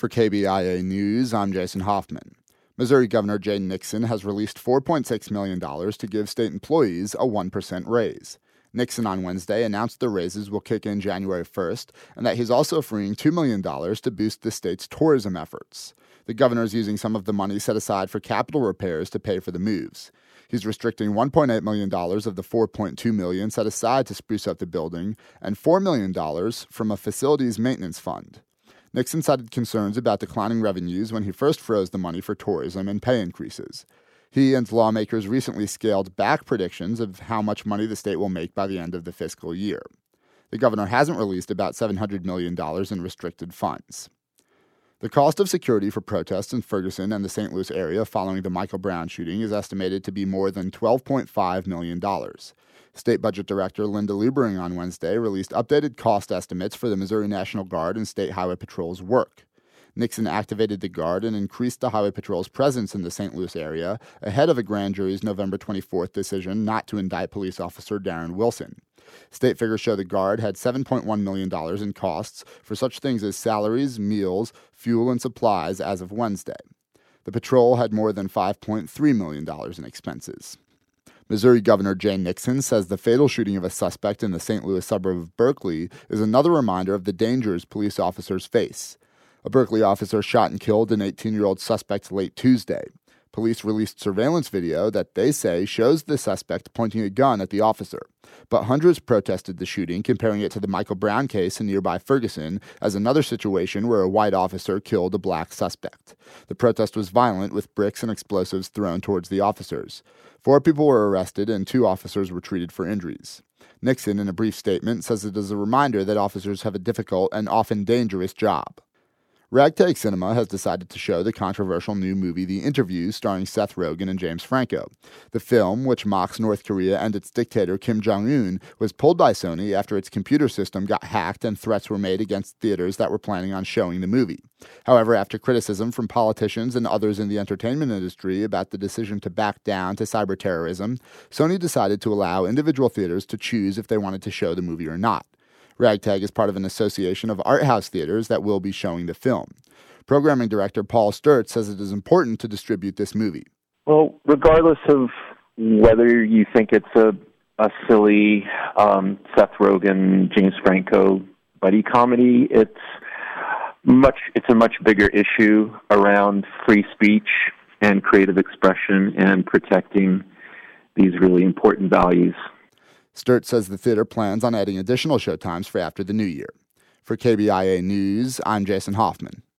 For KBIA News, I'm Jason Hoffman. Missouri Governor Jay Nixon has released $4.6 million to give state employees a 1% raise. Nixon on Wednesday announced the raises will kick in January 1st and that he's also freeing $2 million to boost the state's tourism efforts. The governor is using some of the money set aside for capital repairs to pay for the moves. He's restricting $1.8 million of the $4.2 million set aside to spruce up the building and $4 million from a facilities maintenance fund. Nixon cited concerns about declining revenues when he first froze the money for tourism and pay increases. He and lawmakers recently scaled back predictions of how much money the state will make by the end of the fiscal year. The governor hasn't released about $700 million in restricted funds. The cost of security for protests in Ferguson and the St. Louis area following the Michael Brown shooting is estimated to be more than $12.5 million. State Budget Director Linda Lubering on Wednesday released updated cost estimates for the Missouri National Guard and State Highway Patrol's work. Nixon activated the Guard and increased the Highway Patrol's presence in the St. Louis area ahead of a grand jury's November 24th decision not to indict police officer Darren Wilson. State figures show the Guard had $7.1 million in costs for such things as salaries, meals, fuel, and supplies as of Wednesday. The patrol had more than $5.3 million in expenses. Missouri Governor Jay Nixon says the fatal shooting of a suspect in the St. Louis suburb of Berkeley is another reminder of the dangers police officers face. A Berkeley officer shot and killed an 18-year-old suspect late Tuesday. Police released surveillance video that they say shows the suspect pointing a gun at the officer. But hundreds protested the shooting, comparing it to the Michael Brown case in nearby Ferguson as another situation where a white officer killed a black suspect. The protest was violent, with bricks and explosives thrown towards the officers. 4 people were arrested and 2 officers were treated for injuries. Nixon, in a brief statement, says it is a reminder that officers have a difficult and often dangerous job. Ragtag Cinema has decided to show the controversial new movie The Interview starring Seth Rogen and James Franco. The film, which mocks North Korea and its dictator Kim Jong-un, was pulled by Sony after its computer system got hacked and threats were made against theaters that were planning on showing the movie. However, after criticism from politicians and others in the entertainment industry about the decision to back down to cyber terrorism, Sony decided to allow individual theaters to choose if they wanted to show the movie or not. Ragtag is part of an association of art house theaters that will be showing the film. Programming director Paul Sturt says it is important to distribute this movie. Well, regardless of whether you think it's a silly Seth Rogen, James Franco buddy comedy, it's a much bigger issue around free speech and creative expression and protecting these really important values. Sturt says the theater plans on adding additional showtimes for after the new year. For KBIA News, I'm Jason Hoffman.